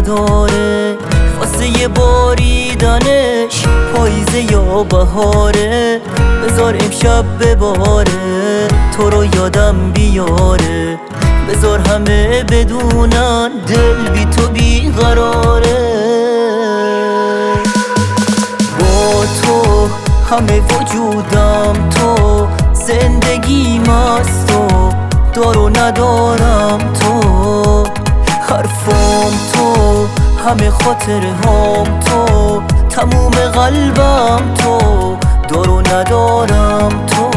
نداره، واسه یه باریدنش پاییزه یا بهاره. بذار امشب بباره، تو رو یادم بیاره، بذار همه بدونن دل بی تو بیقراره. با تو همه وجودم تو، زندگی مست و دار و ندارم تو، حرفام تو، همه خاطره هم تو، تموم قلبم تو، دار و ندارم تو.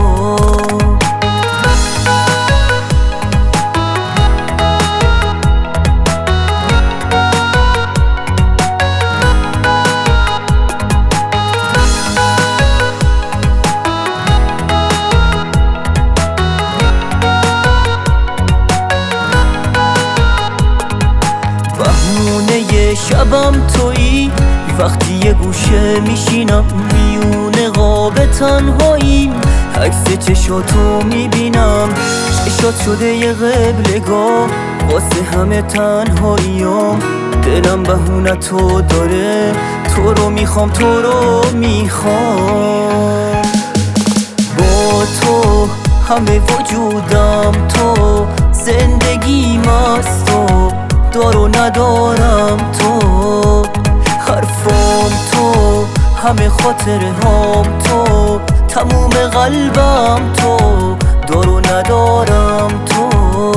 بهونه شبم تویی، وقتی یه گوشه میشینم میونه قاب تنهاییم، عکس چشاتو میبینم، چشات شده یه قبلگاه واسه همه تنهاییام. دلم بهونه تو داره، تو رو میخوام، تو رو میخوام. با تو همه وجودم تو، زندگی مست و دار و ندارم تو، حرفام تو، همه خاطره هم تو، تموم قلبم تو، دار و ندارم تو.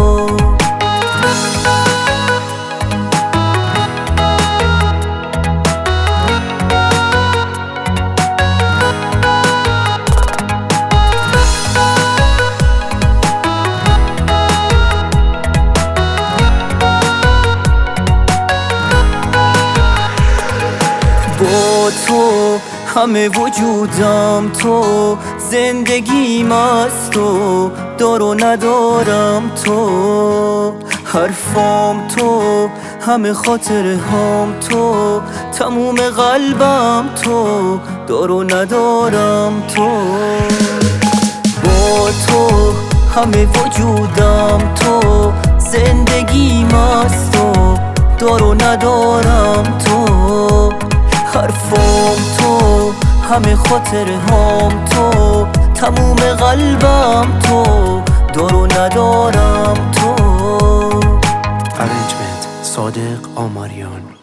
با تو همه وجودم تو، زندگی مست و دار و ندارم تو، حرفام تو، همه خاطره هم تو، تموم قلبم تو، دار و ندارم تو. با تو همه وجودم تو، زندگی مست و دار و ندارم تو، حرفام تو، همه خاطره هم تو، تموم قلبم تو، دار و ندارم تو. Arrangement صادق آماریان.